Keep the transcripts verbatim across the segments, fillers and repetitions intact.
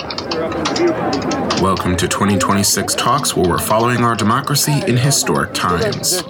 Welcome to twenty twenty-six Talks, where we're following our democracy in historic times.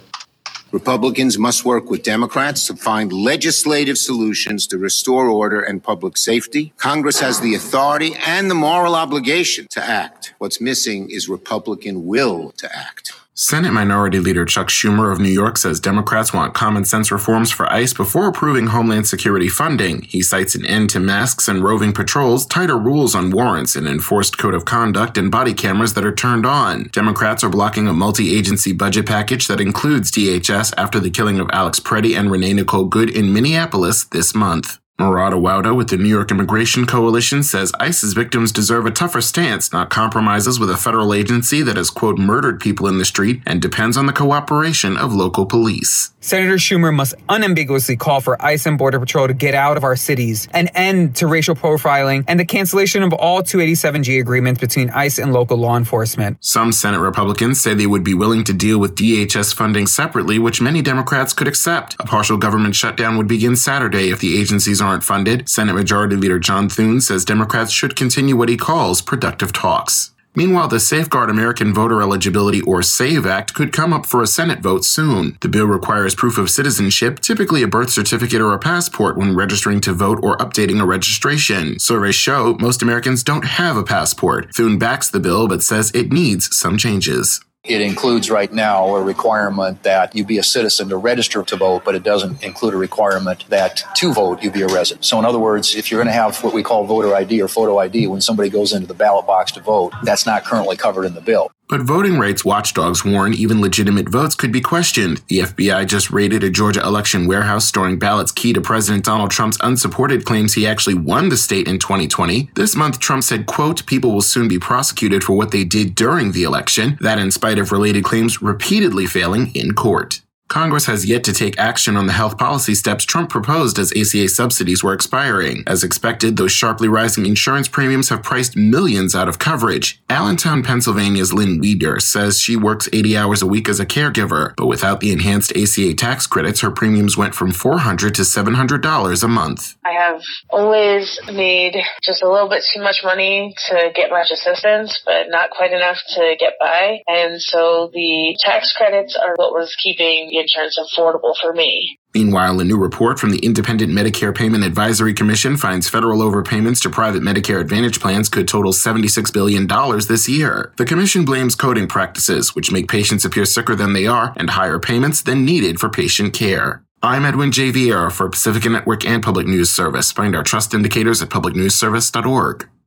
Republicans must work with Democrats to find legislative solutions to restore order and public safety. Congress has the authority and the moral obligation to act. What's missing is Republican will to act. Senate Minority Leader Chuck Schumer of New York says Democrats want common sense reforms for ICE before approving Homeland Security funding. He cites an end to masks and roving patrols, tighter rules on warrants, an enforced code of conduct, and body cameras that are turned on. Democrats are blocking a multi-agency budget package that includes D H S after the killing of Alex Preddy and Renee Nicole Good in Minneapolis this month. Murad Awauda with the New York Immigration Coalition says ICE's victims deserve a tougher stance, not compromises with a federal agency that has, quote, murdered people in the street and depends on the cooperation of local police. Senator Schumer must unambiguously call for ICE and Border Patrol to get out of our cities, an end to racial profiling, and the cancellation of all two eighty-seven G agreements between ICE and local law enforcement. Some Senate Republicans say they would be willing to deal with D H S funding separately, which many Democrats could accept. A partial government shutdown would begin Saturday if the agencies aren't funded. Senate Majority Leader John Thune says Democrats should continue what he calls productive talks. Meanwhile, the Safeguard American Voter Eligibility, or SAVE Act, could come up for a Senate vote soon. The bill requires proof of citizenship, typically a birth certificate or a passport, when registering to vote or updating a registration. Surveys show most Americans don't have a passport. Thune backs the bill, but says it needs some changes. It includes right now a requirement that you be a citizen to register to vote, but it doesn't include a requirement that to vote you be a resident. So in other words, if you're going to have what we call voter I D or photo I D when somebody goes into the ballot box to vote, that's not currently covered in the bill. But voting rights watchdogs warn even legitimate votes could be questioned. The F B I just raided a Georgia election warehouse storing ballots key to President Donald Trump's unsupported claims he actually won the state in twenty twenty. This month, Trump said, quote, people will soon be prosecuted for what they did during the election, that in spite of related claims repeatedly failing in court. Congress has yet to take action on the health policy steps Trump proposed as A C A subsidies were expiring. As expected, those sharply rising insurance premiums have priced millions out of coverage. Allentown, Pennsylvania's Lynn Wieder says she works eighty hours a week as a caregiver, but without the enhanced A C A tax credits, her premiums went from four hundred dollars to seven hundred dollars a month. I have always made just a little bit too much money to get much assistance, but not quite enough to get by. And so the tax credits are what was keeping the insurance affordable for me. Meanwhile, a new report from the Independent Medicare Payment Advisory Commission finds federal overpayments to private Medicare Advantage plans could total seventy-six billion dollars this year. The commission blames coding practices, which make patients appear sicker than they are, and higher payments than needed for patient care. I'm Edwin J. Vieira for Pacifica Network and Public News Service. Find our trust indicators at public news service dot org.